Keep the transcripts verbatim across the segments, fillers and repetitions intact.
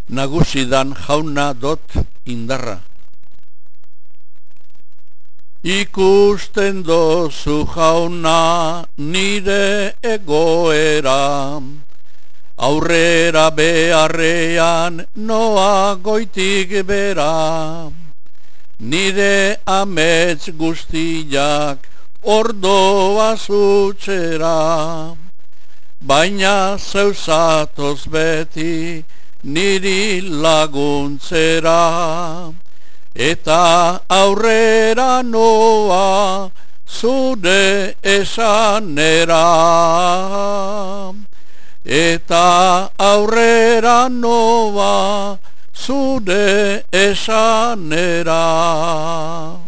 nagusidan jauna dot indarra. Ikusten dozu jauna nire egoera, aurrera beharrean noa goitik bera. Nire amets guztiak ordoa zutxera, baina zeuzatoz beti niri laguntzera. Eta aurrera noa zure esanera. Eta aurrera noa zure esanera.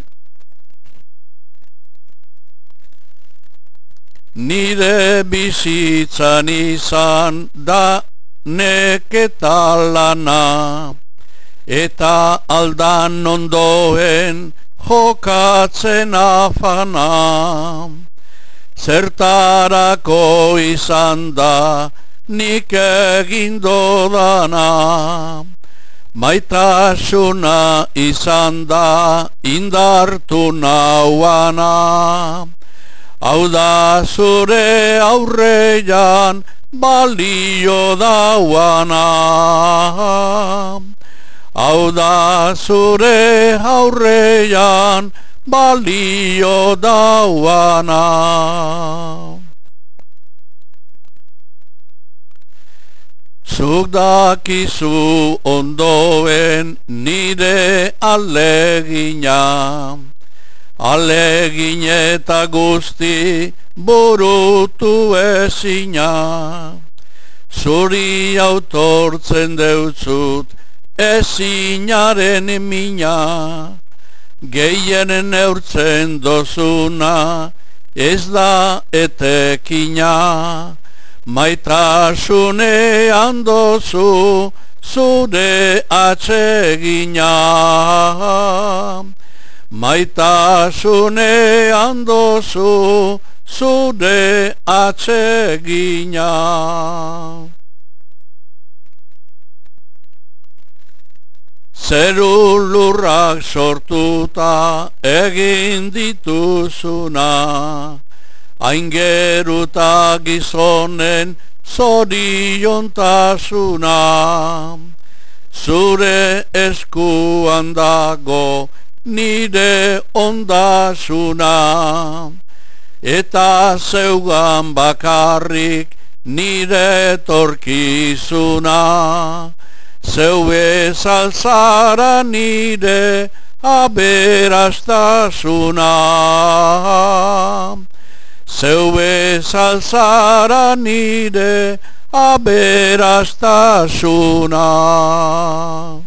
Nire bizitzan izan da neketa lana, eta aldan ondoen jokatzen afana. Zertarako izan da nik egin dodana, maitasuna izan da indartu nauana. Hau da zure aurrean balio dauana. Hau da zure aurrean balio dauana. Zuk dakizu ondoen nire alegina, alegin eta guzti burutu ezina. Zuri autortzen deutzut ezinaren mina, gehien neurtzen dozuna ez da etekina. Maitasunean dozu zure atsegina. Maitasunean dozu zure atsegina. Zeru lurrak sortuta egin dituzuna, aingeruta gizonen zoriontasuna. Zure eskuan dago nire ondasuna, eta zeugan bakarrik nire torkizuna. Zeu bezalzara nire aberastasuna. Zeu bezalzara nire aberastasuna.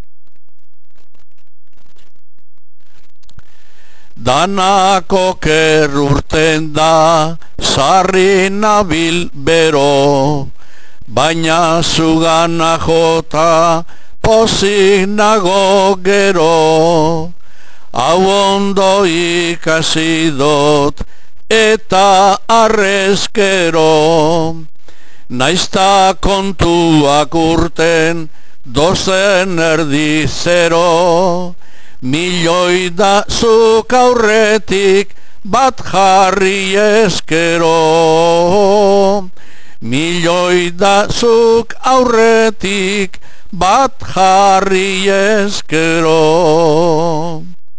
Danako kerrurten da sarri nabil bero, baina zugana jota pozik nago gero. Hau ondo ikasi dot eta arrezkero, naizta kontuak urten dozen erdi zero. Milioi da zuk aurretik bat jarri eskero. Milioi da zuk aurretik bat jarri eskero.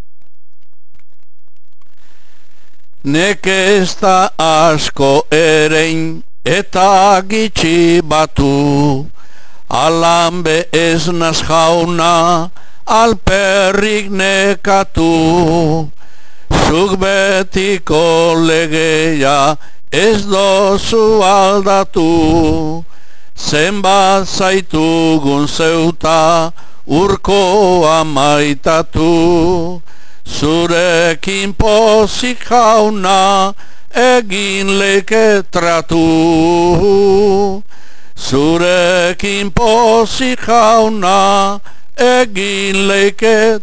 Nekesta asko erein eta gitxi batu, alanbe ez naz jauna alperrik nekatu. Zuk betiko legeia ez dozu aldatu, zenbat zaitugun zeuta urkoa maitatu. Zurekin pozik jauna egin leike tratu. Zurekin pozik jauna egin leike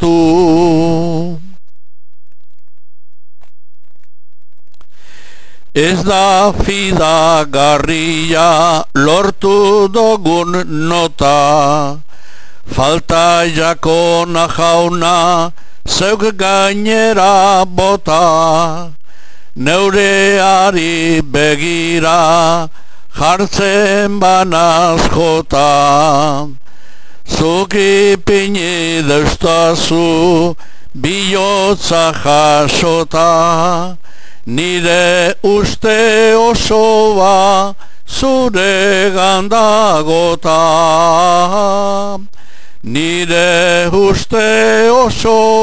tratu. Ez da fidagarria lortu dogun nota, falta jakona jauna zeuk gainera bota, neureari begira jartzen banaz jota. Zuk ipini deustazu bihotza jasota, nire uste osoa zure gandagota. Nire uste oso